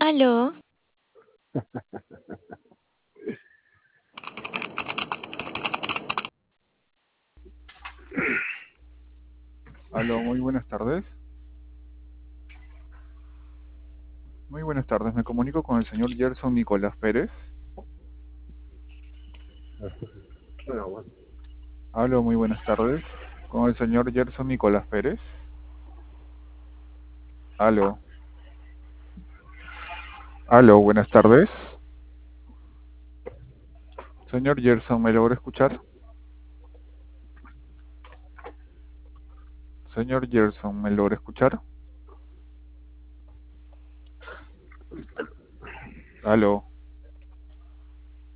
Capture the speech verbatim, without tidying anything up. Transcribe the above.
Aló, Aló, muy buenas tardes. Muy buenas tardes. Me comunico con el señor Gerson Nicolás Pérez. Bueno, bueno. Aló, muy buenas tardes. Con el señor Gerson Nicolás Pérez. Aló. Aló, buenas tardes. Señor Gerson, ¿me logra escuchar? Señor Gerson, ¿me logra escuchar? Aló.